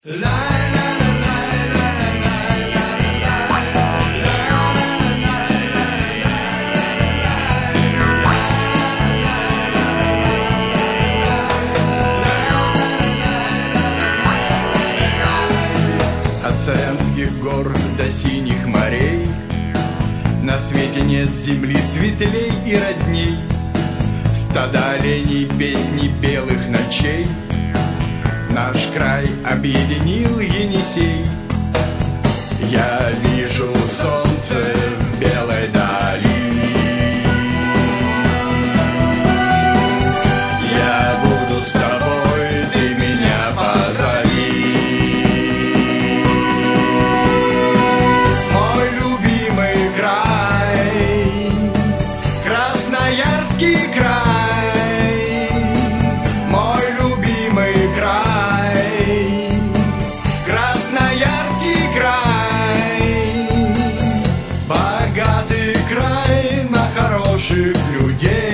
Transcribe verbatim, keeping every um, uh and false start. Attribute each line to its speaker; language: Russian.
Speaker 1: От Саянских гор до синих морей на свете нет земли светлей и родней. Стада оленей, песни белых ночей наш край объединил Енисей. Я вижу солнце в белой дали, я буду с тобой, ты меня позови. Мой любимый край, Красноярский край, мой любимый край, Красноярский край, богатый край на хороших людей.